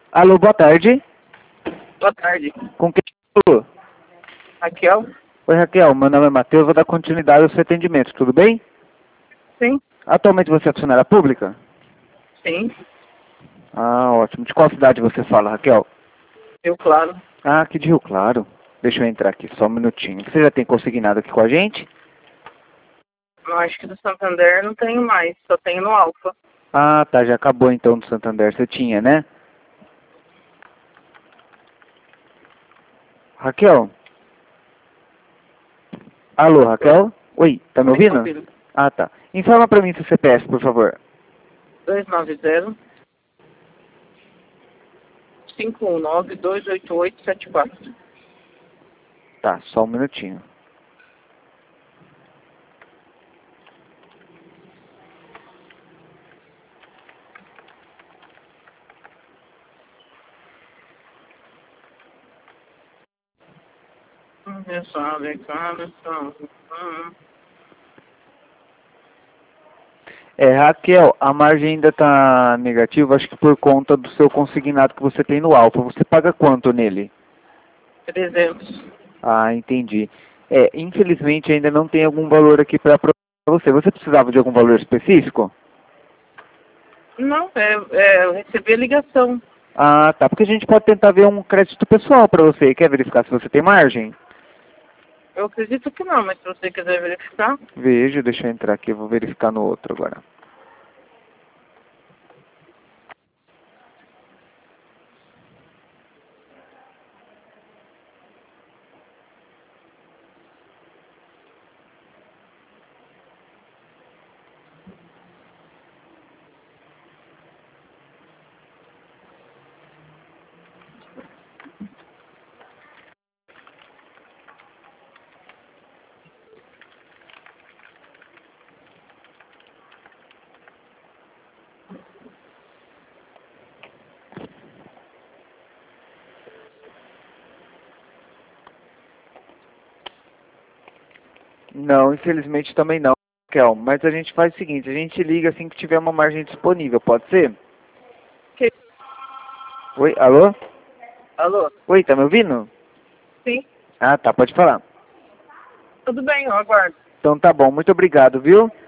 Alô, boa tarde. Boa tarde. Com quem eu falo? Raquel? Oi, Raquel. Meu nome é Matheus. Vou dar continuidade ao seu atendimento. Tudo bem? Sim. Atualmente você é funcionária pública? Sim. Ah, ótimo. De qual cidade você fala, Raquel? Eu, claro. Ah, aqui de Rio Claro. Deixa eu entrar aqui, só um minutinho. Você já tem consignado aqui com a gente? Eu acho que do Santander não tenho mais, só tenho no Alfa. Ah, tá. Já acabou então do Santander. Você tinha, né? Raquel? Alô, Raquel? Oi, tá me ouvindo? Ah, tá. Informa pra mim seu CPF, por favor. 290 519 28874. Tá, só um minutinho. Raquel, a margem ainda tá negativa, acho que por conta do seu consignado que você tem no Alfa. Você paga quanto nele? 300. Ah, entendi. Infelizmente ainda não tem algum valor aqui para você. Você precisava de algum valor específico? Não, eu recebi a ligação. Ah, tá. Porque a gente pode tentar ver um crédito pessoal para você. Quer verificar se você tem margem? Eu acredito que não, mas se você quiser verificar. Veja, deixa eu entrar aqui, eu vou verificar no outro agora. Não, infelizmente também não, Raquel. Mas a gente faz o seguinte, a gente liga assim que tiver uma margem disponível, pode ser? Que... Oi, alô? Alô? Oi, tá me ouvindo? Sim. Ah, tá, pode falar. Tudo bem, eu aguardo. Então tá bom, muito obrigado, viu?